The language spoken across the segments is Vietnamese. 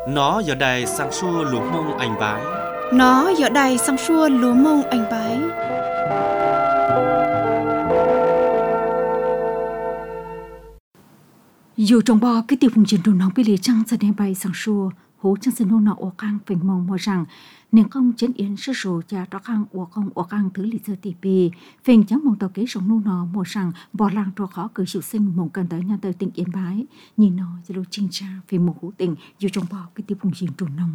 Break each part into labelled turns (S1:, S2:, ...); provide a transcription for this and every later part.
S1: Nó giờ đây sang xua lúa mông anh bái.
S2: Nó giờ đây sang xua lúa mông anh bái.
S3: Dù trong bò cái tiểu vùng chiến đồ nóng bị lì trăng ra đem bay sang xua hố chân sân nô nọ ô căng phình mong mò rằng nên không chiến yến sư sổ cha đó khang ô căng thứ lì sơ tì bì phình chẳng mong tàu kế sống nô nọ mò rằng bò làng trò khó cử chịu sinh mong cần tới nhà tới tỉnh Yên Bái nhìn nó cho lô trinh tra vì một hữu tình dù trong bò cái tiểu vùng chiến đồ nóng.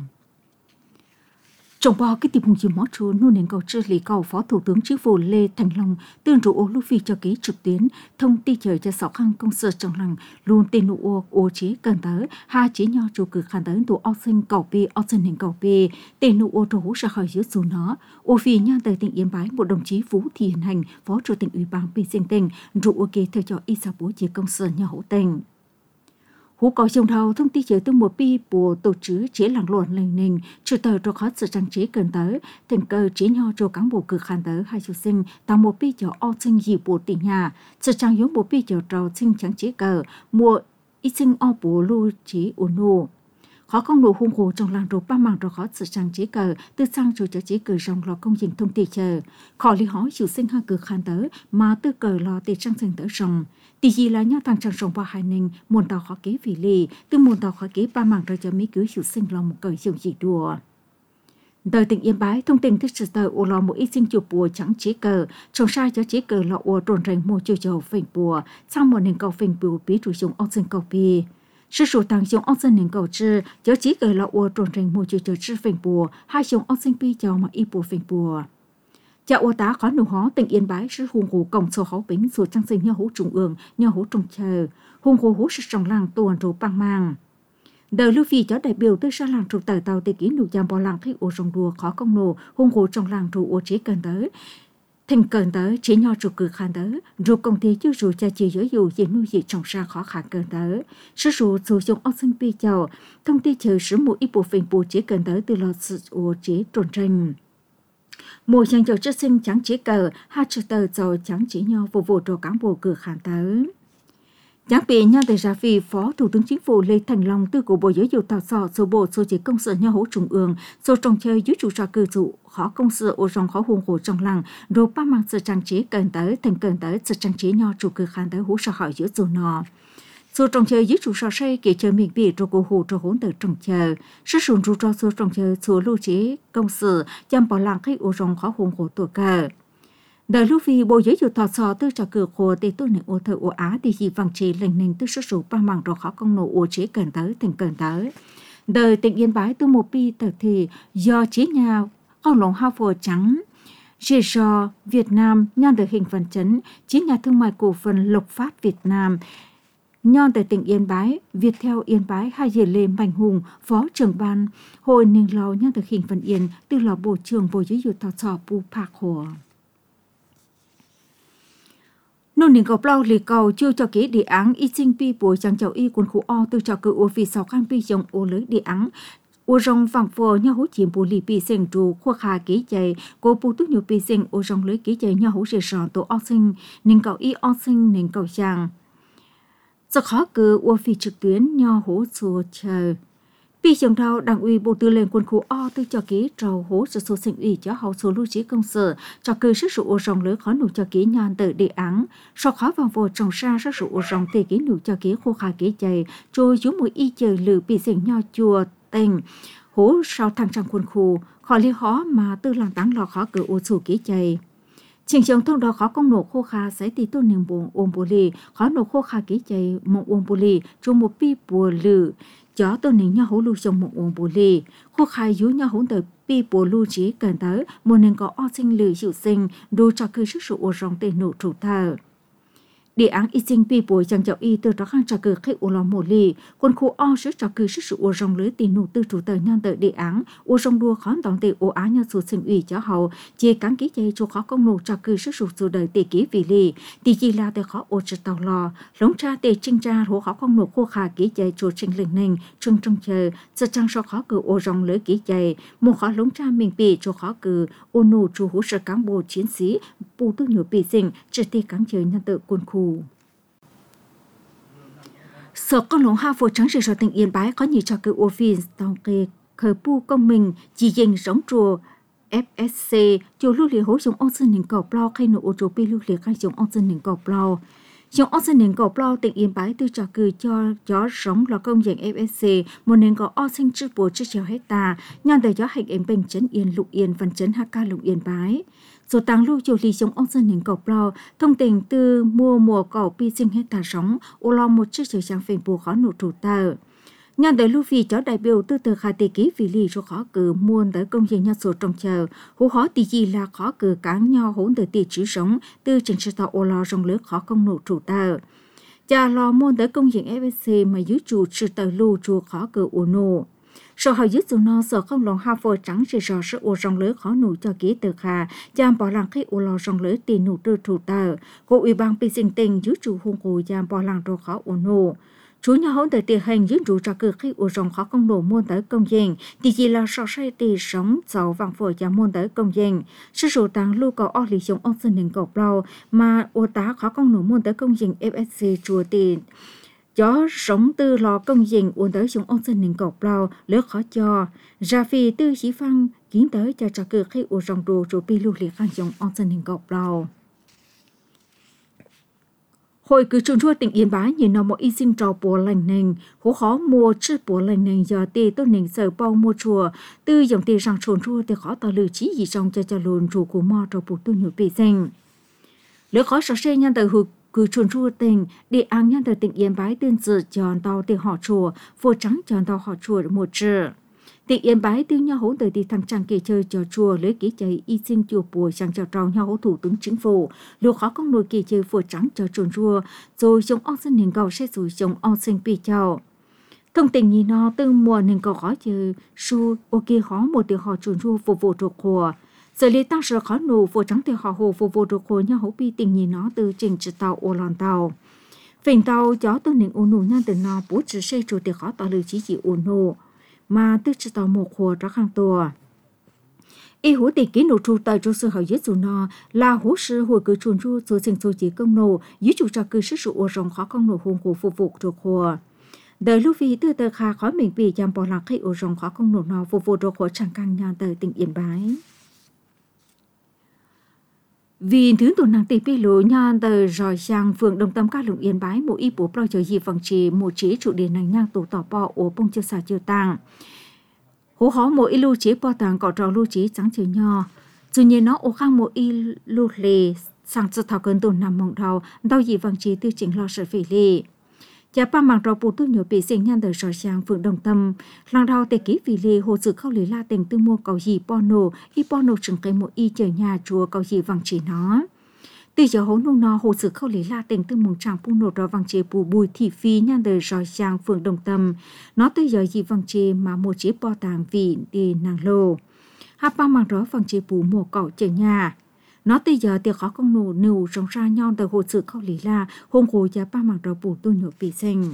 S3: Trong bò cái tiệp hùng chìm mót chúa nô nền cầu trưa lý cầu Phó Thủ tướng Chính phủ Lê Thành Long tương trụ ô lúc phi cho ký trực tuyến thông tin trời cho sáu khăn công sở trong làng luôn tên nụ ô chế cần tới hai chế nho chủ cử khăn tới tụ ao sinh cầu pi ao sinh hình cầu pi tên nụ ô trổ ra khỏi dưới dù nó ô phi nha tới tỉnh Yên Bái một đồng chí Vũ Thị Hiền Hành Phó Chủ tịch Ủy ban Pi Sinh Tỉnh trụ ô kê theo cho y sa bố chế công sở nhà hậu tỉnh. Hú có dòng thầu thông tin chế từ một pi của tổ chức chế làng luận lành nền chủ tờ cho khó sự trang trí cần tới thành cơ chế nho cho cán bộ cử khán tới hai chủ sinh tạo một pi cho o sinh dị bộ tỉnh nhà sự trang yếu một pi cho trò sinh trắng chế cờ mua ít sinh o bộ lưu chế ổn nô khó công nổ hung hồ trong làng đồ ba mảng rồi khó sự trang chế cờ từ sang chủ cho chế cờ trong lò công trình thông tin chờ khó lý hỏi chủ sinh hai cử khán tới mà từ cờ lò để trang sinh tới rồng tỷ gì là nhau thằng trang rồng và hai ninh muôn tàu khó kế vì lì từ muôn tàu khó kế ba mảng rồi cho mấy cứ chủ sinh lòng một cờ dùng gì đùa đời tỉnh Yên Bái thông tin thức sự tờ ô lò một ít sinh chụp bùa trắng chế cờ trồng sai cho chế cờ lọ ô trồn rành mua chiều chiều phình bùa sang một nền cầu phình bùa bí chủ dùng ốc sinh cầu bì sư sổ tăng dùng ốc sinh nền cầu chư cho chế cờ lọ ô trồn rành mua chiều chiều chư phình bùa hai dùng ốc sinh pi cho mà y bùa phình bùa cha ô tá khó nụ hó tỉnh Yên Bái sư hùng hồ cổng sổ hó bính sổ trang sinh nhau hố trung ương nhau hố trung chờ hùng hồ hố sự trong làng tuần rồi băng mang đời lưu phi cho đại biểu tới sa làng trụ tờ tàu tây ký nụ giam bò làng khi ô rồng đùa khó công nổ hùng hồ trong làng trụ ô chế cần tới thành cần tới chế nho trụ cử khăn tới rồi công ty chứ rồi cha chỉ giới dụ gì nuôi gì trồng ra khó khăn cần tới sư sử dụng ốc sinh pi chào thông tin chờ sử một ít bộ phim bộ chế cần tới từ lò sự ô chế trồn tranh mùa chẳng cho chất sinh trắng chế cờ hai chữ tờ rồi trắng chế nho phục vụ cho cán bộ cử khán tới Nhắc bị nha tại ra vì Phó Thủ tướng Chính phủ Lê Thành Long từ của Bộ Giáo dục Đào tạo số bộ số chế công sở nhà hỗ trung ương số trồng chơi dưới chủ trò cử dụ khó công sở ô rong khó hùng hồ trong làng rồi ba mang sự trang trí cần tới thành cần tới sự trang trí nho chủ cử khán tới hỗ trợ hỏi giữa dù nọ số trồng chơi dưới chủ trò xây kể chơi miền biển rồi cô hồ cho hỗn tới trồng chơi sự sụn chủ trò số trồng chơi số lưu chế công sở chăm bảo làng khi ô rong khó hùng hồ tuổi cờ đời lúc vì Bộ Giáo dục Đào tạo tư trò cử khổ để tôi này ô thơ ô Á thì gì vàng trì lệnh nền tư số số ba mảng rồi khó công nổ ô chế cần tới thành cần tới đời tỉnh Yên Bái từ một pi tờ thì do chế nhà con lồng hao phổ trắng Jejo Việt Nam nhân được hình phần chấn chế nhà thương mại cổ phần Lộc Phát Việt Nam nhân tại tỉnh Yên Bái Viettel Yên Bái hai dề Lê Mạnh Hùng phó trưởng ban hội nền lò nhân được hình phần Yên từ lò bộ trưởng Bộ Giáo dục Đào tạo Pu Park Hồ nô nền cầu plau lì cầu chưa cho kế đề án y sinh pi bộ chẳng chậu y quân khu o từ cho cự ô vì sáu khăn pi dòng ô lưới đề án ô rong vàng phò nhau hỗ chiếm bộ lì pi sinh trụ khoa khá kế chạy cô bù túc nhiều pi sinh ô rong lưới kế chạy nhau hỗ rề sòn tổ o sinh nền cầu y o sinh nền cầu chàng do khó cự ô phi trực tuyến nhau hỗ chùa chờ Pi dòng thao đảng ủy Bộ Tư lệnh Quân khu O từ cho ký trầu hố sự số sinh ủy cho hậu số lưu trí công sở cho cư sức sự ô rong lưới khó nụ cho ký nhàn tự đề án so khó vàng vô trồng xa sức sự ô rong tề ký nụ cho ký khô khá ký chạy trôi dưới mũi y chờ lử bị dành nho chùa tình hố sau thăng trang quân khu khó lý khó mà tư làng táng lò khó cử ô chủ ký chạy trình trường thông đó khó công nổ khô khá sẽ tí tôn nền buồn ôm bồ lì khó nổ khô khá ký chạy mộng ôm bồ lì cho một pi bùa lử chó tôi nín nhau hố lưu trong một uống bồ lì khô khai dú nhau hỗn tới pi bồ lưu trí cần tới một nên có o sinh lử chịu sinh đồ cho cư sức sự ô rong tên nổ chủ thờ đề án y sinh pi bồ chẳng chậu y từ đó khang cho cư khách ô lò mồ lì quân khu o sức cho cư sức sự ô rong lưới tiền nổ tư chủ tờ nhân tờ đề án ô rong đua khó đón tệ ô á nhau số sinh ủy cho hậu chia cán ký chạy cho khó công nổ cho cư sức sự đời tỷ ký vì lì tỷ gì là tờ khó ô trực tàu lò lống tra tệ trinh tra hố khó công nổ khô khá ký chạy cho trình lệnh nền trưng trong chờ sự trang so khó cử ô rong lưới ký chạy một khó lống tra mình bị cho khó cử ô nổ chủ hỗ trợ cán bộ chiến sĩ bù tư nhiều bị sinh trực tiếp cán chờ nhân tờ quân khu Sở công lũng Hà Phổ trắng rồi tỉnh Yên Bái có nhiều trò cử ô phiên tàu kê khởi pu công mình chỉ dành giống chùa FSC chùa lưu lì hố dùng ông dân nền cầu plau khai nụ ô chùa pi lưu lì khai dùng ông dân nền cầu plau dùng ông dân nền cầu plau tỉnh Yên Bái từ trò cử cho gió sống là công dành FSC một nền cầu o sinh chữ bùa chữ chéo hecta nhằm để gió hành em bình chấn Yên Lục Yên văn chấn HK Lục Yên Bái số tàng lưu chùa lì dùng ông dân nền cầu plau thông tình từ mua mùa cầu pi sinh hecta sống ô lo một chữ chéo trang phèn bùa khó nụ chủ tờ nhân tới lưu phi cho đại biểu từ từ khai tê ký vì lý cho khó cử muôn tới công dân nhà số trong chờ hú khó tỷ gì là khó cử cán nhau hỗn tới tỷ chữ sống từ trình sự tạo ô lo trong lứa khó công nổ chủ tờ cha lo muôn tới công dân FSC mà dưới chủ sự tờ lưu chủ khó cử ô nổ sau hồi dưới chủ nó sở không lòng hà phơi trắng chỉ rõ sự ô trong lứa khó nổ cho ký từ khả cha bỏ làng khi ô lo trong lứa tiền nổ từ chủ tờ cô ủy ban pi sinh tình dưới chủ hung cổ cha bỏ làng đồ khó ô nổ chú nhà hỗn tới tiền hành dưới trụ trà cử khi ở trong khó công nổ muôn tới công dân thì chỉ là sau sai tỷ sống giàu vàng phổi và muôn tới công dân sự số tăng lưu cầu ở lý giống ông dân nền cầu plau mà ô tá khó công nổ muôn tới công dân FSC chùa tiền gió sống từ lò công dân uốn tới giống ông dân nền cầu plau lỡ khó cho ra phi tư chỉ phăng kiến tới cho trà cử khi ở trong trụ pi lưu liệt khăn giống ông dân nền cầu plau Hội cử trùng chua tỉnh Yên Bái nhìn nó một y sinh trò bùa lành nền, hố khó mua chữ bùa lành nền giờ tì tốt nền sở bao mua chùa, từ dòng tì rằng trồn chua thì khó tỏ lử chí gì trong cho lùn chủ của mò trò bùa tu nhiều bì sinh. Lỡ khó sở xe nhân tờ hội cử trùng chua tỉnh, đi ăn nhân tờ tỉnh Yên Bái tên dự chọn tàu tì họ chùa, vô trắng chọn tàu họ chùa một chữ. Tỉnh Yên Bái tiêu nhau hỗn tới đi thằng trang kê chơi trò chùa lấy ký chạy y sinh chùa bùa sang chào trò nhau hỗ thủ tướng chính phủ lúc khó công nổi kê chơi phổ trắng cho trồn chùa rồi chống ông dân nền cầu sẽ rồi chống ông sinh bị chào thông tình nhìn nó từ mùa nền cầu khó chơi su ok khó một tiếng họ trồn chùa phục vụ trục khổ giờ lý tăng sở khó nụ phổ trắng tiếng họ hồ phục vụ trục khổ nhau hỗ bi tình nhìn nó từ trình trừ tàu ô lòn tàu phình tàu gió tôi nền ô nụ nhân từ nó bố trừ xe chủ tiếng khó tàu lưu chí chỉ ô nụ mà tức chỉ tàu một khổ ra khang tua. Y hú tỷ ký nổ trụ tại trong sự hỏi dưới dù nó là hú sư hồi cử chuồn ru rồi thành số chỉ công nổ dưới chủ trà cử sức sự ô rồng khó công nổ hùng hồ phục vụ trục khổ. Đời lưu phi từ tờ khá khó mình bị chăm bỏ lạc khi ô rồng khó công nổ nó phục vụ trục khổ chẳng càng nhàn tờ tỉnh Yên Bái. Vì thứ tổn năng tỷ pi lũ nhàn tờ rồi sang phường Đồng Tâm các lũng Yên Bái một y bố pro chờ gì vắng trì một chế trụ điện năng nhang tổ tỏ bò ổ bông chưa xả chưa tàng. Hố khó một y lưu chế bò tàng cọ trò lưu chế trắng chờ nho. Dù nhiên nó ổ khang một y lưu lề sang cho thảo cơn tổn nằm mộng đầu đau gì vắng trì tư chỉnh lo sợ phỉ lì. Nhà ba mảng rau bù tu nhiều bị sinh nhàn tờ rồi sang phường Đồng Tâm. Làng đào tề ký phỉ lì hồ sự khâu lý la tình tư mua cầu gì pono y pono chừng cây một y chờ nhà chùa cầu gì vắng trì nó. Từ giờ hố nung nó hồ sự khâu lý la tình tư mong chàng pung nổ đó vàng chế bù bùi thị phi nhàn đời rồi sang phường Đồng Tâm nó từ giờ gì vàng chế mà một chế bò tàng vị đi nàng lô hạp ba mảng đó vàng chế bù mùa cỏ chờ nhà nó từ giờ tiệc khó công nổ nụ rong ra nhau đời hồ sự khâu lý la hôn hồ giá ba mảng đó bù tu nhổ bị sinh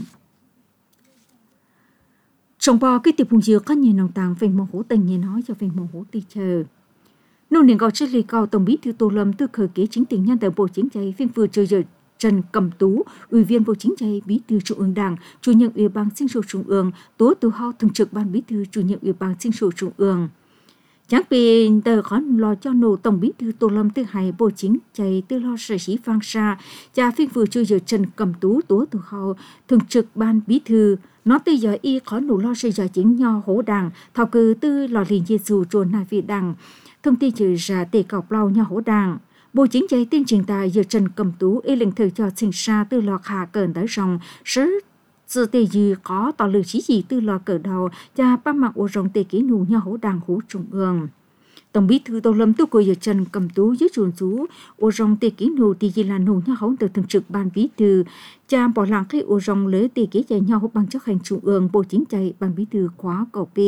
S3: trong bò cái tiệc bùng dừa có nhiều nòng tàng về mong hố tình như nói cho về mong hố tì chờ. Nông niên gọi chất lý cao tổng bí thư Tô Lâm từ khởi kế chính tỉnh nhân tại Bộ Chính trị phiên vừa chơi giờ Trần Cẩm Tú, Ủy viên Bộ Chính trị, Bí thư Trung ương Đảng, Chủ nhiệm Ủy ban Sinh số Trung ương, Tố Tú Hao thường trực Ban Bí thư Chủ nhiệm Ủy ban Sinh số Trung ương. Chẳng bị tờ khó lo cho nổ tổng bí thư Tô Lâm từ hai Bộ Chính trị từ lo sở sĩ Phan Sa, cha phiên vừa chơi giờ Trần Cẩm Tú, Tố Tú Hao thường trực Ban Bí thư. Nó từ giờ y khó nổ lo xây giờ chính nho hố đảng, thảo cử tư lò liền dê dù trồn nai vị đảng. Thông tin trừ ra tề cọc lau nhau hỗ đảng. Bộ Chính trị tiên trình tài giờ Trần Cẩm Tú y lệnh thời cho sinh xa từ lò khả cờn tới rồng sứ sự tề dư có tỏ lử chí gì từ lò cờ đầu cha ba mạng ô rồng tề ký nụ nhau hỗ đảng hỗ trung ương. Tổng bí thư Tô Lâm tu của giờ Trần Cẩm Tú dưới chuồn rú ô rồng tề ký nụ thì gì là nụ nhau hỗ từ thường trực ban bí thư cha bỏ làng khi ô rồng lấy tề ký chạy nhau hỗ bằng chấp hành trung ương Bộ Chính trị ban bí thư khóa cầu p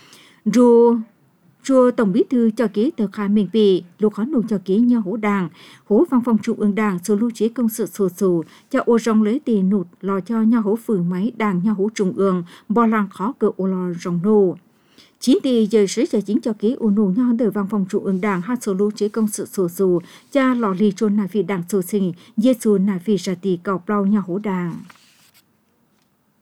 S3: Chùa tổng bí thư cho ký tờ khai mình bị lúc khó nụ cho ký nhau hỗ đảng hỗ văn phòng trung ương đảng số lưu chế công sự sổ sổ cho ô rong lấy tiền nụt lo cho nhau hỗ phường máy đảng nhau hỗ trung ương bỏ làng khó cờ ô lo rong nô chính thì giờ sử giờ chính cho ký ô nụ nhau từ văn phòng trung ương đảng hai số lưu chế công sự sổ sổ cha lò lì trôn nài vì đảng sổ sinh giê xu nài vì ra tì cầu plau nhau hỗ đảng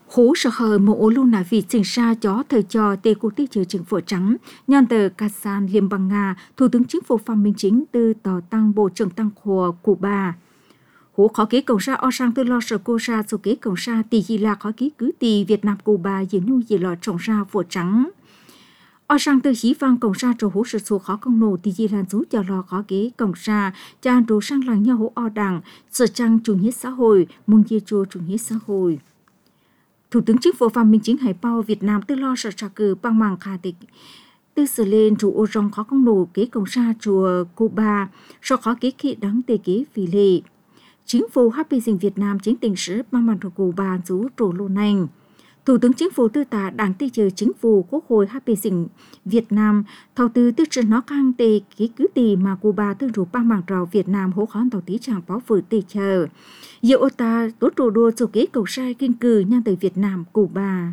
S3: Hú sở hờ một ô luôn là vì trình xa cho thời cho tê cụ tích chứa chính phủ trắng. Nhân tờ Kasan Liên bang Nga, Thủ tướng Chính phủ Phạm Minh Chính từ tỏ tăng Bộ trưởng Tăng của Cuba. Hú khó ký cầu ra o sang tư lo sở cô ra số ký cầu ra tỷ gì là khó ký cứ tỷ Việt Nam Cuba dĩ nu dĩ lọ trồng ra phủ trắng. O sang tư hí vang cầu ra trổ hú sự số khó công nổ tỷ gì là rú cho lò khó ký cầu ra cha đồ sang làng nhau hú o đảng sở trang chủ nghĩa xã hội môn dê chua chủ nghĩa xã hội. Thủ tướng Chính phủ Phạm Minh Chính hải bao Việt Nam tư lo sở trà cử bằng mạng khả tịch tư xử lên chủ ô rong khó công nổ kế cầu ra chùa Cuba so khó kế khí đáng tê kế vì lệ. Chính phủ Happy Dinh Việt Nam chính tình sử bằng mạng thuộc Cuba rú trổ lô nành. Thủ tướng Chính phủ tư tả đảng tư chờ Chính phủ Quốc hội Happy Dinh Việt Nam thầu tư tư trần nó khang tê kế cứ tì mà Cuba tư rủ bằng mạng trò Việt Nam hỗ khán tàu tí chàng báo vừa tê chờ. Dựa ô ta tốt trổ đua chủ kế cầu sai kinh cử nhân tới Việt Nam Cuba.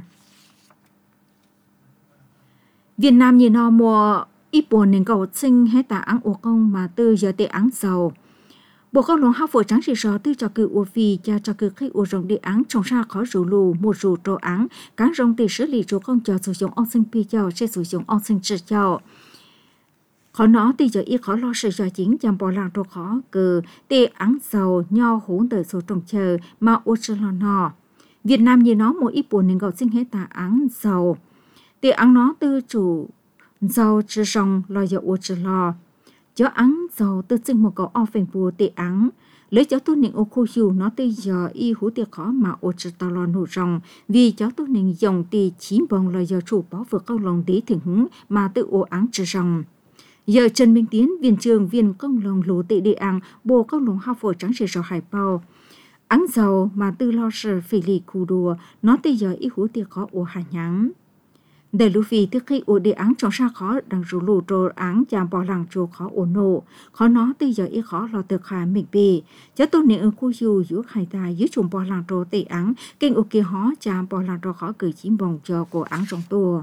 S3: Việt Nam nhìn nó mùa ít buồn nên cầu sinh hay tả áng ổ công mà tư giờ tê áng giàu. Bộ công lòng hao phổ trắng chỉ rõ tư cho cử ổ vì cha cho cử khách ổ rộng địa áng trồng ra khó rủ lù một rủ trò áng cán rong tỷ xử lý chỗ không cho sử dụng ong sinh pi cho sẽ sử dụng ong sinh trừ cho. Khó nó thì giờ ít khó lo sự cho chính chăm bỏ làng trò khó cử tê áng giàu nho hốn đời số trồng chờ mà ổ trừ lo nọ. Việt Nam như nó một ít buồn nên cầu sinh hết tả áng giàu. Tê áng nó tư chủ giàu trừ rong lo giờ ổ trừ lo. Chó áng giàu tư sinh một cậu o phèn bùa tệ áng. Lấy cháu tu nịnh ô khô dù nó tư giờ y hú tiệc khó mà ô trừ tàu lò nụ rồng. Vì cháu tu nịnh dòng tì chín bồng là giờ chủ bó vừa câu lòng tí thỉnh hứng mà tự ô áng trừ rồng. Giờ Trần Minh Tiến, viên trường viên công lòng lũ tệ địa áng, bồ công lòng hao phổi trắng sẽ rõ hải bao. Áng giàu mà tư lo sở phỉ lì khu đùa, nó tư giờ y hú tiệc khó ô hà nháng. Để lưu vì tức khi ổ địa áng trong xa khó đang rủ lù trô áng chạm bỏ làng trô khó ổ nổ. Khó nó tư giờ ý khó lo tự khả mình bì. Chá tôn nệ ở khu dù giữa khai tài dưới chùm bỏ làng trô tệ áng. Kinh ổ kia hó chạm bỏ làng trô khó cử chín bồng cho cổ áng trong tùa.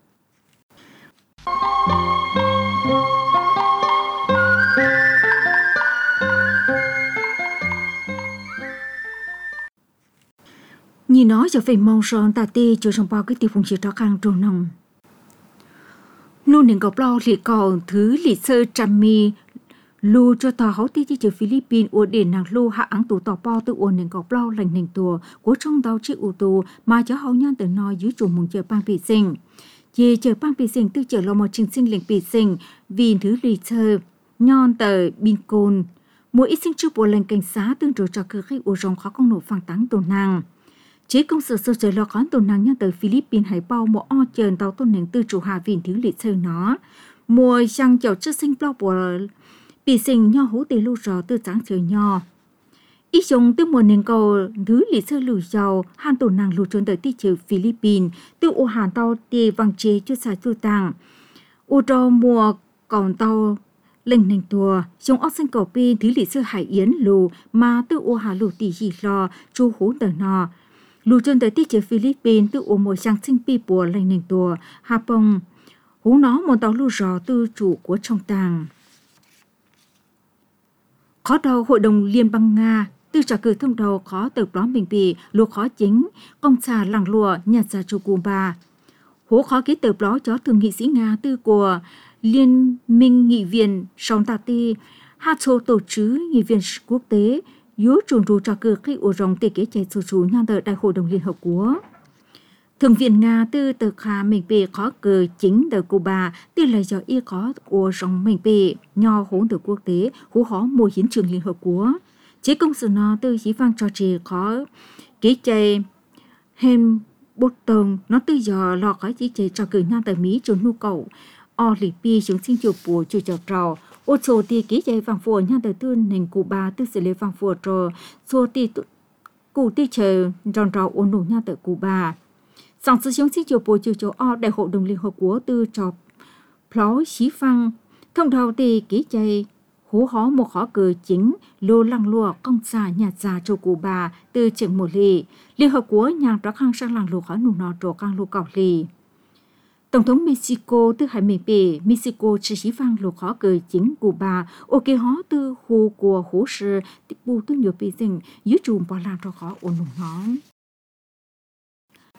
S3: Nhìn nói cho về mong son ta tê cho trong bao cái tiêu phùng chiếc đó khang trồn nồng. Luôn nên gọc lo lì cầu thứ lì sơ trăm mi lưu cho tòa hấu tí chứ Philippines ua đền nàng lưu hạ áng tù tỏ bao tự ua nên gọc lo lành nền tùa của trong đau chiếc ưu tù mà cho hấu nhân từ nói dưới chùm mùng chờ bang bị sinh. Về chờ bang bị sinh tư chờ lo một trình sinh lệnh bị sinh vì thứ lì sơ nhon tờ bin côn. Mỗi ít sinh trước bộ lệnh cảnh sát tương trợ cho cơ khách ua rong khó công nổ phang táng tù nàng. Chế công sự sơ trời lo khán tồn năng nhân tới Philippines hải bao một o chờn tàu tôn nền tư chủ hạ vìn thiếu lịch sơ nó. Mùa sang chậu chất sinh bao bộ bị sinh nho hú tê lưu rõ tư sáng trời nho. Ý dùng tư mùa nền cầu thứ lịch sơ lưu giàu hàn tồn năng lưu trốn tới tí chữ Philippines tư ô hàn tàu tê vang chế chút xa tư tàng. Ô trò mùa còn tàu lệnh nền tùa dùng ốc sinh cầu pin thứ lịch sơ hải yến lù mà tư ô hà lù tỷ gì lo chú hú tờ nò. Lù chân tới tiết chế Philippines tự ổ mùa sang sinh pi bùa lành nền tùa, Hà Bông, hú nó một tàu lù rõ tư chủ của trong tàng. Khó đầu Hội đồng Liên bang Nga, tư trả cử thông đầu khó tập đó mình bị lù khó chính, công xà làng lùa nhặt ra chủ Cuba. Hú khó ký tập đó cho thường nghị sĩ Nga tư của Liên minh nghị viện Sông Tà Tì, hát số tổ chức nghị viện quốc tế, yếu trùn rù cho cử khi ổ rồng tê kế chạy chủ nhan tờ Đại hội đồng Liên Hợp Quốc. Thượng viện Nga tư tờ khá mình bề khó cử chính tờ Cuba tư là do y có ổ rồng mình bề nho hốn tờ quốc tế hú khó mùa hiến trường Liên Hợp Quốc. Chế công sự nó tư hí vang cho trì khó kế chạy hên bốt tông nó tư do lo khó chế chạy cho cử nhan tờ Mỹ cho nhu cầu o lì pi chúng sinh chụp bùa chủ trò trò. Ô số tì ký chạy vàng phùa nhân tờ tư nền Cuba tư xử lý vàng phùa trò số tì cụ tì chờ tròn trò ổn đủ nhân tờ Cuba. Sáng sự chúng sinh chụp bùa chủ trò o Đại hội đồng Liên Hợp Quốc tư trò pló xí phăng thông đầu tì ký chạy hú hó một khó cử chính lô lăng lùa công xà nhạt già cho Cuba từ trường một lì. Liên Hợp Quốc nhàng trò khang sang làng lùa khó nụ nọ trò khang lùa cọc lì. Tổng thống Mexico tư hải mình bề Mexico chỉ xí vang lục khó cử chính Cuba ô kê hó tư khu của hố sư tích bù tư nhiều bề dình dưới trùm bỏ làng cho khó ổn nụ nó.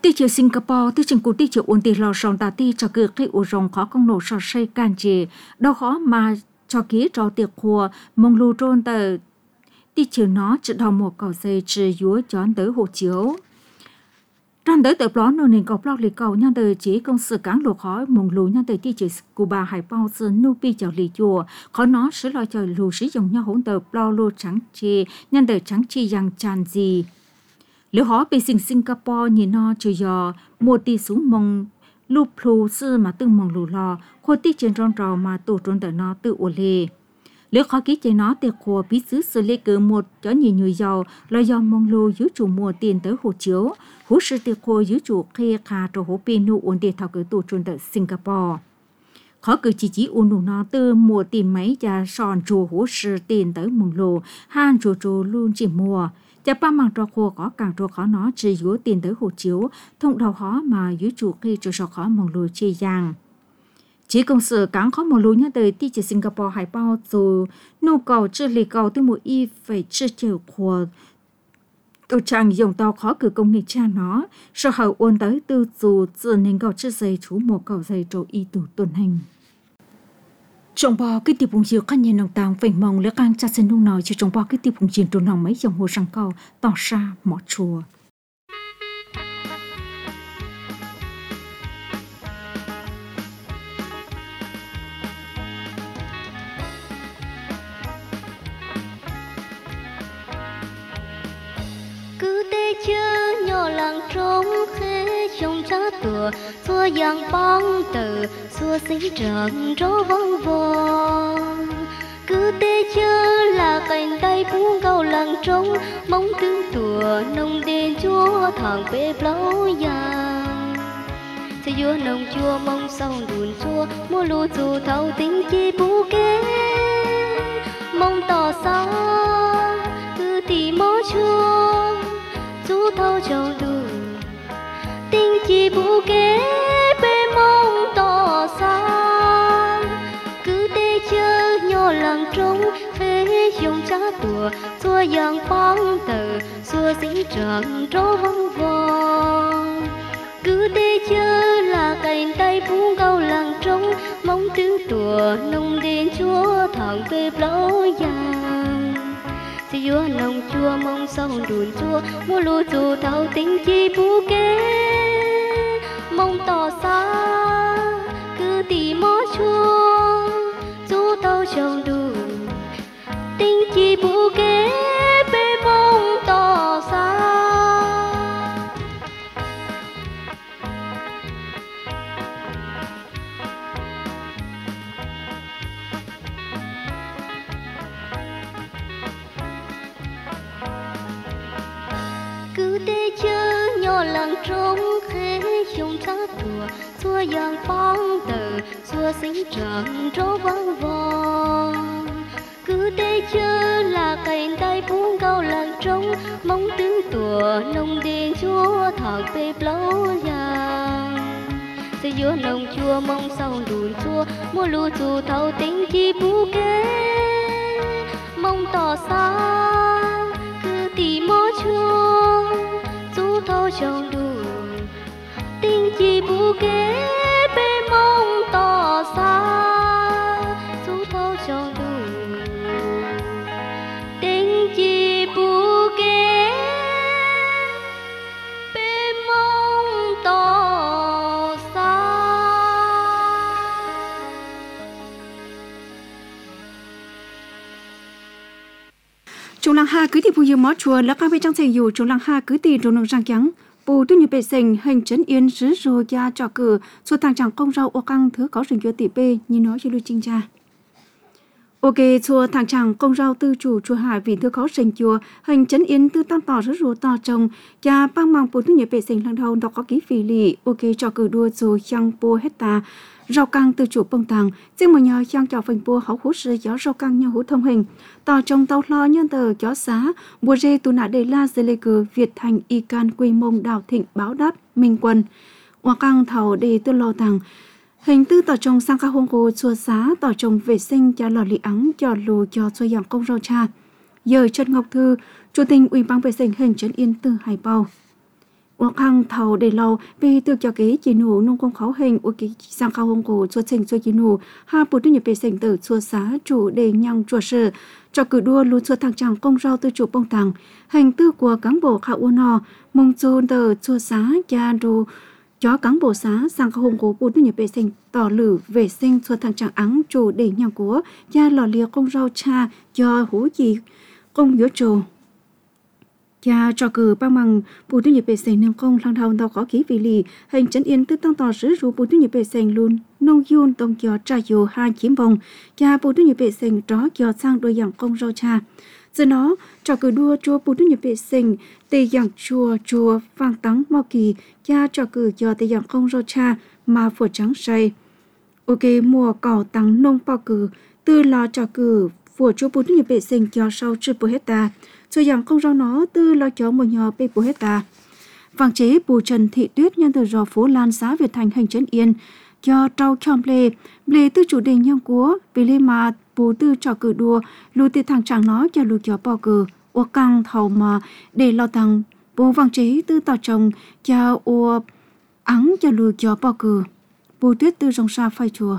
S3: Tí chiều Singapore, tí trình của tí chiều ổn tì lò sòng tà tí cho cứ khi ổ rồng khó công nổ sò xây can chì. Đâu khó mà cho ký cho tiệc khua mông lưu trôn tờ tí chiều nó chỉ đầu một cầu dây trì dúa chón tới hộ chiếu. Trong tới tập ló nô nền cầu blog lì cầu nhân từ chỉ công sự cán lộ khói mông lưu nhân từ tí chiều Cuba hải bao sư nô pi chào lì chùa. Khó nó sẽ lo cho lưu sĩ dòng nhau hỗn tờ blog lô trắng chì nhân từ trắng chi yang chan gì. Nếu họ bị Singapore nhìn nó chưa giờ mua ti xuống mông lúc plu sư mà từng mong lù lò khôi ti trên trong trò mà tổ trốn tại nó tự ổn lề. Nếu khó ký chế nó thì khô bí xứ xử lý cử một cho nhiều người giàu là do mong lù giữ chủ mua tiền tới hộ chiếu hú sự thì khô giữ chủ khi khá trò hố bì nụ ổn định thảo cử tổ trốn tại Singapore. Khó cử chỉ ổn đủ nó từ mua tiền máy và sòn chủ hú sự tiền tới mong lù han chủ luôn chỉ mua. Chả ba mang trò khô có càng trò khó nó chỉ dúa tiền tới hộ chiếu, thông đầu khó mà dưới chủ khi trò sọ khó mong lùi chê giang. Chỉ công sự cán khó mong lùi nhá đời tí chỉ Singapore hải bao dù nô cầu chưa lì cầu từ một y phải chưa chịu khô. Tôi chẳng dùng tàu khó cử công nghệ cha nó, sau hậu ôn tới tư dù dựa nên cầu chưa dây chú một cầu dây trò y tù tuần hành. Trong bò cái tiệp bùng chiều các nhà nông tàng phình mong lỡ càng cha sinh nung nói cho trong bò cái tiệp bùng chiều trốn nòng mấy dòng hồ sang cầu tỏ xa mỏ chùa.
S4: Cứ tê chơ nhỏ làng trống khế trong cha tùa xua giang bóng từ xua sinh trận rô vong vong. Cứ tê chơ là cành tay phú cầu làng trống mong tương tùa nông đền chúa thằng bê blau giang. Sẽ vua nông chua mong sông đùn chua mua lù dù thâu tính chi bú kế mong tỏ xa cứ tì mó chua chú thâu châu đủ tinh chi bú kế bê mong tỏ xa cứ tê chơ nhỏ làng trống phê dùng cha tùa xua giang bóng tờ xua sinh trận rô vong vong. Cứ tê chơ là cành tay phú cầu làng trống mong tương tùa nông đền chúa thằng bê blau giang. Sẽ vua nông chua mong sông đùn chua mua lúa dù thâu tính chi bú kế mong tỏ xa cứ tì mó chua dù thâu trồng đùn tính chi bú kế bê mong tỏ xa. Cứ tê chơ nhỏ làng trống khế trong cha tùa xua giang bóng tờ xua sinh trận rô vang vong. Cứ tê chơ là cành tay phú cầu làng trống mong tương tùa nông đền chúa thằng bê blau giang. Sẽ vua nông chua mong sông đùn chua mua lúa dù thâu tính chi bú kế mong tỏ xa cứ tì mó chua chú thâu trồng đủ tinh chi bú kế bê mong tỏ xa chú thâu trồng đủ tinh chi bú kế bê mong tỏ xa.
S2: Chúng làng ha cứ thì phù mó chùa là các vị trang thành dù chúng làng ha cứ thì trốn nông răng trắng bù tu nhiều bề sình hình trấn yên sứ rồi gia trò cử số thằng chẳng công rau ô căng thứ có rừng cho tỷ bê như nói cho lưu trinh cha. Ok chùa thằng chẳng công rau tư chủ chùa hải vì thứ có rừng chùa hình trấn yên tư tam tỏ rất rồi tỏ trồng và băng mang bù tu nhiều bề sình lần đầu đó có ký phì lì ok trò cử đua rồi chăng bô hecta rau căng từ chủ bông tàng riêng mà nhờ chăng trò phình bô hậu hú sư gió rau căng nhau hú thông hình tỏ trồng tàu lo nhân tờ gió xá bùa rê tù nạ đề la dê lê cờ Việt Thành y can quy mông đào thịnh báo đáp minh quân hoa căng thầu đề tư lo tàng hình tư tỏ trồng sang ca hông cô chùa xá tỏ trồng vệ sinh cho lò lì ắng cho lù cho xôi dòng công rau cha giờ Trần Ngọc Thư chủ tình ủy ban vệ sinh hình trấn yên từ Hải Bao Ủa khang thầu để lâu vì từ cho cái chỉ nụ nông công khẩu hình của cái sang khâu hồng cổ chua trình chua chỉ nụ ha bộ tư nhập bề sinh từ chua xá chủ để nhang chua sự cho cử đua luôn chua thằng chàng công rau từ chủ bông tàng hành tư của cán bộ khảo u nò mong chôn từ chua xá cha đồ chó cán bộ xá sang khâu hồng cổ bộ tư nhập bề sinh tỏ lử vệ sinh chua thằng chàng ắng chủ để nhang của cha lò lia công rau cha do hú gì công yếu trù cha cho cử bao măng bộ tư nhập bề sinh nâng công lang thầu tàu có khí vị lì hành chấn yên tư tăng tỏ sử dụng bộ tư nhập bề sinh luôn nông yun tông cho tra dù hai chiếm vòng cha bộ tư nhập bề sinh đó cho sang đôi dạng công rau cha giờ nó cho cử đua chua bộ tư nhập bề sinh tây dạng chua vàng tắng mau kỳ cha cho cử cho tây dạng công rau cha mà phở trắng say ok mùa cỏ tăng nông bao cử tư lo cho cử phở chua bộ tư nhập bề sinh cho sau chưa bù hết ta cho rằng công rau nó tư lo cho một nhỏ bê bù hết ta vàng chế bù Trần Thị Tuyết nhân từ rò phố Lan xã Việt Thành hành trấn Yên cho trâu chom lê tư chủ đề nhang cúa vì lê mà bù tư trò cử đua lùi từ thằng chẳng nó cho lùi cho bò cử ô căng thầu mà để lo thằng bù vàng chế tư tỏ chồng cho ô ắng cho lùi cho bò cử bù Tuyết tư rong xa phai chùa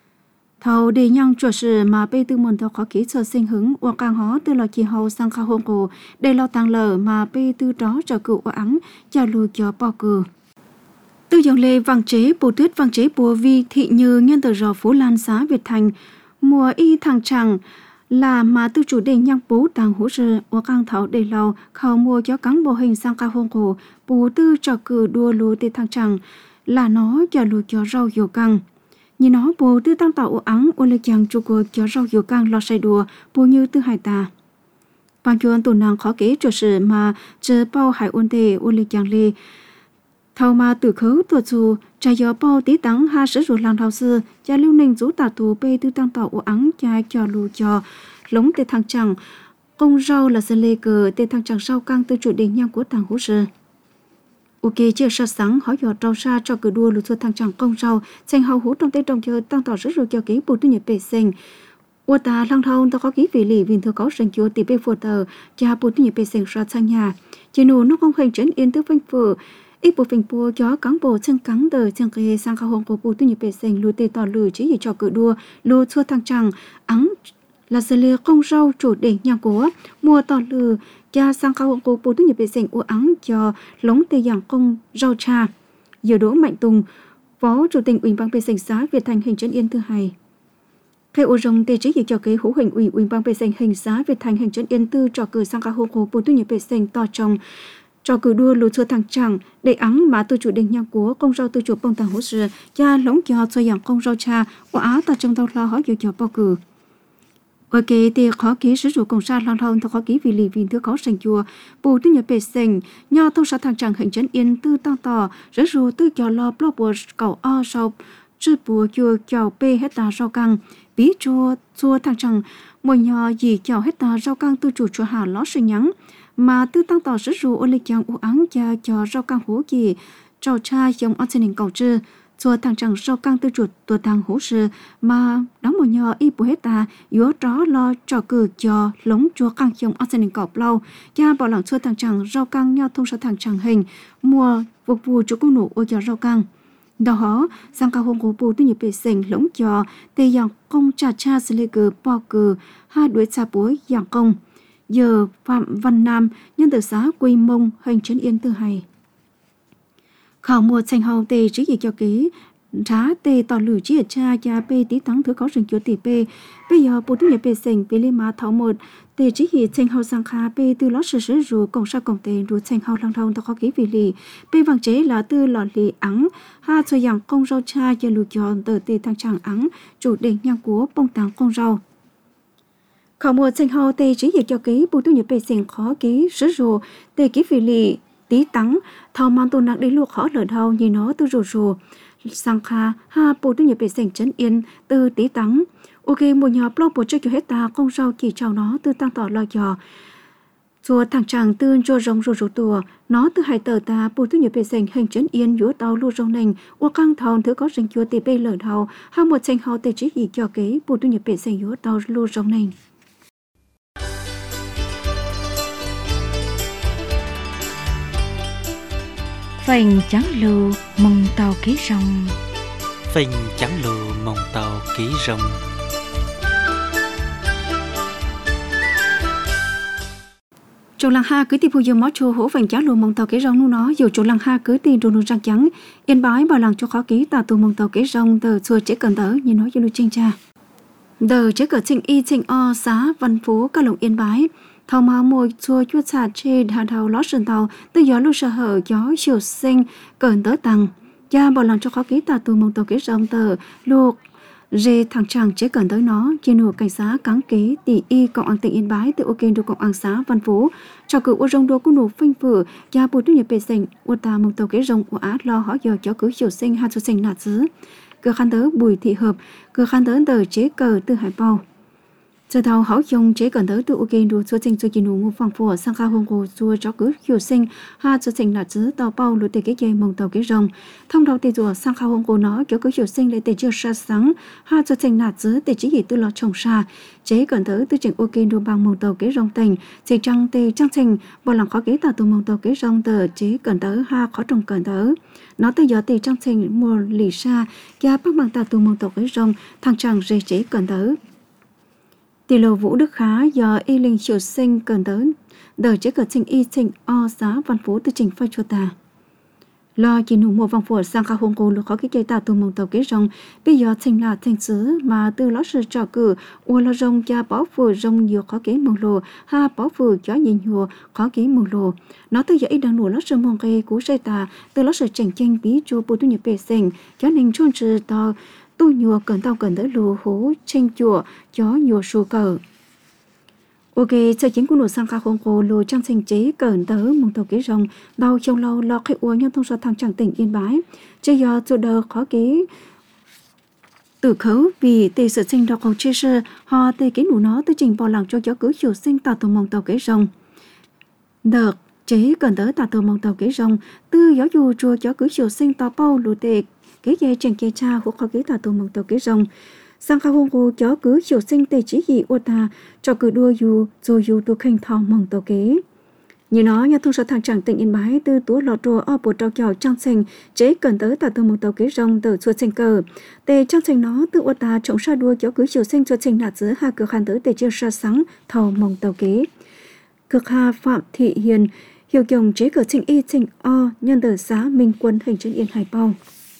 S2: thầu để nhang chùa sự mà bê tư môn thầu khó kỹ sở sinh hứng ô càng hó tư lo chi hầu sang khao hôn cổ để lo tăng lờ mà bê tư đó cho cựu ô ắng cho lùi cho bò cử tư dòng lê vàng chế bù Tuyết vàng chế bùa vi thị như nhân từ rò phố Lan xã Việt Thành mùa y thằng chẳng là mà tư chủ đề nhang bố tàng hỗ trợ ô càng thảo để lâu khảo mua cho cán bộ hình sang khao hôn cổ bù tư cho cử đua lùi từ thằng chẳng là nó cho lùi cho rau dầu căng nhìn nó bố tư tăng tạo ô ắng ô lê chàng chụp của cho rau dầu căng lo say đùa bố như tư hải tà bằng chuan tù nàng khó kế cho sự mà chờ bao hải ôn tề ô lê chàng lê thầu mà từ khấu tuột dù trái gió bao tí tắng ha sử dụng làng thảo xưa cha lưu ninh rú tà tù bê tư tăng tạo ô ắng cha cho lù cho lống tê thằng chẳng công rau là sân lê cờ tê thằng chẳng sau căng tư chủ đề nhang của tàng hỗ trợ ok chia sẻ sáng hỏi dò trâu xa cho cử đua lùi xua thằng chẳng công rau xanh hậu hú trong tê trong chơi tăng tỏ rất rồi cho ký bộ tư nhập bề sinh ô ta lăng thâu ta có ký vị lì viên thừa có sinh chúa tỷ bê phù tờ cha bộ tư nhập bề sinh ra sang nhà chỉ nụ nó không hình trấn yên tư phanh phù ít bộ phình bùa cho cán bộ chân cắn đời chân kê sang khảo hồng của bộ tư nhập bề sinh lùi tê tỏ lùi chỉ cho cử đua lùi xua thằng chẳng ắng là sự lìa công rau chủ đề nhà của mua tỏ lừa cha sang khảo hồng của bộ tư nhập bề sinh u ắng cho lống tê dạng công rau cha giờ Đỗ Mạnh Tùng phó chủ tịch ủy ban bề sinh xã Việt Thành hành trấn Yên thứ hai khai ô rồng tê chỉ cho kế hữu hình ủy ban bề sinh hành xã Việt Thành hành trấn Yên tư cho cử sang khảo hồng của bộ tư nhập bề sinh to trong cho cử đua lùi xua thằng chẳng để ắng mà tư chủ đề nhà của công rau tư chủ bông tàng hỗ trợ cha lống cho dạng công rau cha của á ta trong tàu lo hỏi cho bao cử ok thì khó ký sử dụng công sa lang thong khó ký vì lì viên thứ có sành chùa bù tư nhập bề sành nho thông sa thằng chẳng hành trấn Yên tư tăng tỏ sử dụng tư cho lo blog bùa cầu o sau chư bùa chùa chào p hết ta rau căng bí chùa thằng chẳng mỗi nho gì chào hết ta rau căng tư chủ chùa hà ló sinh nhắn mà tư tăng tỏ sử dụng ô lịch chàng u áng cha cho rau căng hố gì trâu cha giống ở trên cầu chư cho thằng chẳng rau căng tư chuộtตัวthằng hỗ trợ mà đóng một nhỏ y bù hết ta yếu đó lo trò cử cho lống chúa căng trong ở trên cọp lâu cha bảo lòng cho thằng chẳng rau căng nhau thông sa thằng chẳng hình mua phục vụ cho cô nụ ô cho rau căng đó sang cao hông của bù tư nhập bề sinh lống cho tê dạng công cha xử lý cử bò cử hai đuổi xa bối dạng công giờ Phạm Văn Nam nhân từ xã Quy Mông hành trấn Yên thứ hai khảo mua xanh hậu tê chỉ gì cho ký giá tê tỏ lử chỉ ở cha bê tí thắng thứ có rừng chúa tỷ bê bây giờ bộ tư nhập bề sinh bê lê má thảo một tê chỉ gì xanh hậu sang khá bê tư lót sử rù cổng sa cổng tê rù xanh hậu lăng thông ta có ký vì lì bê vàng chế là tư lọ lì ắng ha cho dạng công rau cha cho lù cho tờ tê thang chẳng ắng chủ đề nhang của bông tàng công rau khảo mua xanh hậu tê chỉ gì cho ký bộ tư nhập bề sinh khó ký sử rù tê ký vì lì tí tắng thao mang tôn nặng đi luộc khó lở đau như nó từ rù sang kha ha bộ tư nhập bề sinh trấn Yên từ tí tắng ok một nhà blog bộ cho hết ta công rau chỉ chào nó từ tăng tỏ lo dò chùa thằng chàng tương cho rong rù tùa nó từ hai tờ ta bộ tư nhập bề sinh hành trấn Yên yếu tàu lu rong nành ô căng thòng thứ có rừng chùa tì bê lở đau ha một xanh hào tê chỉ gì cho cái bộ tư nhập bề sinh yếu tàu lu rong nành
S3: phành trắng lù mong tàu ký rong.
S1: Phình trắng lù mong tàu ký rồng.
S2: Chỗ làng ha cứ tìm phụ mó chùa hổ vành cháo lùa mong tàu kế rong nu nó dù chỗ làng ha cứ tìm đồ nụ răng trắng yên bái bảo làng cho khó ký tàu tù mong tàu kế rong tờ chùa chế cần tớ như nói cho lưu trinh cha đờ chế cờ trình y trình o xá văn phú ca lồng yên bái thầu mà môi chùa chuột xà chê hà thầu lót sơn tàu từ gió lưu sơ hở gió chiều sinh cần tớ tăng cha bảo làng cho khó ký tàu tù mong tàu kế rong tờ luộc rê thằng chàng chế cần tới nó chia nụ cảnh sát cáng kế tỷ y cộng an tỉnh yên bái từ ok đồ cộng an xá văn phú cho cử ô rong đô của nụ phanh phử gia bùi tuyết nhập bề sành ô ta mong tàu kế rong ô á lo hỏi giờ cho cử chiều sinh hai số sinh nạt xứ cửa khăn tớ bùi thị hợp cửa khăn tớ tờ chế cờ từ hải bao giờ thầu hảo dùng chế cần tới từ ok đồ số sinh số chia nụ ngô phang phù sang kha hồng hồ xua cho cử chiều sinh hai số sinh nạt xứ tàu bao lụt từ cái dây mong tàu kế rong thông đầu tây rùa sang kha hồng hồ nó cho cử chiều sinh để tây chưa sa sáng hai số sinh nạt xứ để chỉ gì từ lọ trồng xa chế cần tới từ trình ok đồ bằng mong tàu kế rong tỉnh chế trăng tây trăng trình bảo lòng khó kế tàu từ mong tàu kế rong tờ chế cần tới ha khó trồng cần tới nó tới giờ tây trăng trình mùa lì sa gia bắc bằng tàu từ mong tàu kế rong thằng chàng rê chế cần tới tỷ lệ Vũ Đức Khá do y linh chiều sinh cần tới đờ chế cờ trình y trình o giá văn phú từ trình phai chua ta lo chỉ nụ mùa vòng phổ sang khá hồng cô lục khó cái chơi ta từ mong tàu kế rong bây giờ trình là trình xứ mà từ lót sự trò cử ua lo rong cha bỏ phù rong nhiều khó kế mong lồ ha bỏ phù chó nhìn hùa khó kế mong lồ nó từ giờ y đang nụ lót sự mong kê cú say ta từ lót sự chỉnh chênh bí chua bù tu nhập bề sình chó nên chôn trừ to tu nhùa cần tàu cần tới lù hố tranh chùa chó nhùa sù cờ ok cho chính của nụ sang kha hồng cô lù trang sinh chế cần tới mong tàu kế rong đau trong lâu lo khai uống nhân thông số thằng chẳng tỉnh yên bái chơi giờ chỗ đờ khó kế tự khấu vì tề sự sinh đọc cầu chê sơ họ tề kế nụ nó tới trình bỏ lặng cho chó cứ chiều sinh tạo tàu mong tàu kế rong đợt chế cần tới tạo tàu mong tàu kế rong tư gió dù chùa chó cứ chiều sinh tạo bao lù tề kế dây chẳng kê cha của khó kế tạo tàu mong tàu kế rong sang kha hồng cô chó cứ chiều sinh tề chỉ gì ô ta cho cứ đua dù rồi dù đua khanh thòng mong tàu kế như nó nhà thông số thằng chẳng tỉnh yên bái từ túa lọ trùa ở bộ trao chào trang sinh chế cần tới tạo tàu mong tàu kế rong từ chùa sinh cờ tề trang sinh nó từ ô ta chống sa đua chó cứ chiều sinh chùa sinh nạt giữa hai cửa khăn tới tề chiều sa sáng thầu mong tàu kế cực hà phạm thị hiền hiệu chồng chế cờ trình y trình o nhân tử xã minh quân hình trên yên hải bao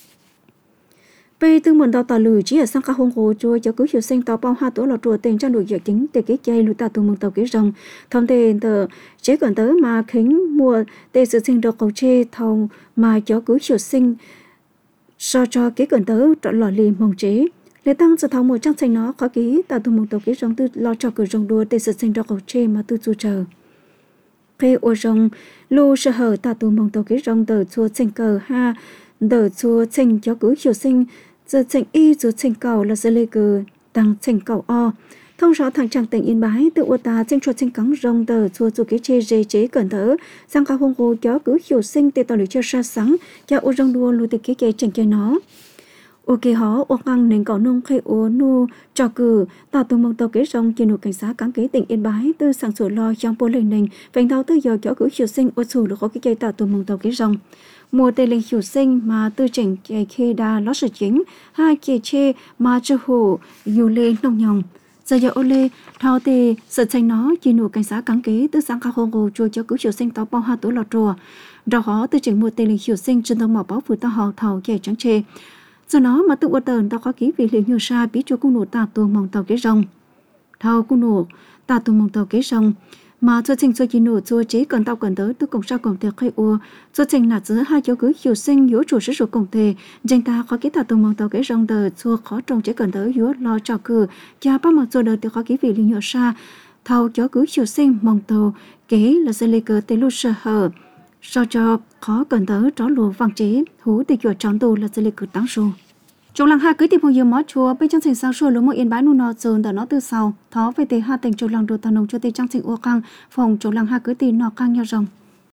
S2: về từ nguồn đào tạo lử chỉ ở sang kha hồng hồ chùa cho cứ hiểu sinh tàu bao hai tổ lọt chùa tiền trang đổi dự chính để cái chay lụt tàu mong tàu kế rong thông tiền tờ chế còn tới mà khính mùa để sự sinh được cầu chê thầu mà cho cứ hiểu sinh so cho cái còn tới trọn lò lì mong chế để tăng sự thầu mùa trang sinh nó có ký tàu mong tàu kế rong từ lo cho cửa rong đua để sự sinh được cầu chê mà từ chu chờ khi ô rong lô sơ hở tàu mong tàu kế rong tờ chùa sinh cờ ha đờ chùa sinh cho cứ hiểu sinh giờ trình y giờ trình cầu là giờ lê cờ tăng trình cầu o thông rõ thằng chàng tỉnh yên bái tự ô ta trình chuột trình cắn rong đờ chùa chùa cái chê dê chế cẩn thơ sang cao hông cô chó cứ hiểu sinh tê tàu để cho sa sáng cho ô rong đua lùi từ cái chê trình cho nó ok họ ô ngăng nên cậu nông khai ô nu cho cử tạo từ mong tàu kế rong trên nụ cảnh sát cán kế tỉnh yên bái từ sáng sủa lo trong bố lệnh nền vành tàu từ giờ chó cứ hiểu sinh ô sù được có cái chê tạo từ mong tàu kế rong mùa tây linh hiểu sinh mà tư chỉnh chạy khê đa lót sự chính hai kê chê mà chưa hồ dù lê nông nhồng giờ ô lê thao tê sợ tranh nó chỉ nụ cảnh sát cán kế từ sáng cao hồng hồ chùa cho cứ hiểu sinh tàu bao hai tuổi lọt chùa rồi họ tư chỉnh mùa tây linh hiểu sinh trên tàu mỏ báo vừa tàu hào thầu chạy trắng chê giờ nó mà tự ô tờn tao có ký vì liền nhiều xa bí cho cung nụ tàu tuồng mong tàu kế rong thao cung nụ tàu tuồng mong tàu kế rong mà cho trình cho chỉ nụ cho chế cần tao cần tới từ cổng sao cổng thể khai ua cho trình là giữa hai cháu cứ hiểu sinh yếu chủ sử dụng cổng thể danh ta khó ký tao từ mong tàu cái rong tờ cho khó trồng chế cần tới yếu lo cho cử cha ba mặc cho đời từ khó ký vì liền nhỏ xa thao cháu cứ hiểu sinh mong tàu kế là sẽ lấy cờ tê lu sơ hở sao cho khó cần tới tró lùa vàng chế hú tê chuột tròn tù là sẽ lấy cờ tăng số trong làng hai cứ tìm hiểu món chùa bên trong thành sao chùa lúc một yên bái nu nọ dồn đỡ nó từ sau thó về tê hai tỉnh trong làng đồ tàu nông cho tê trang trình ô căng phòng trong làng hai cứ tìm nọ căng nhau rồng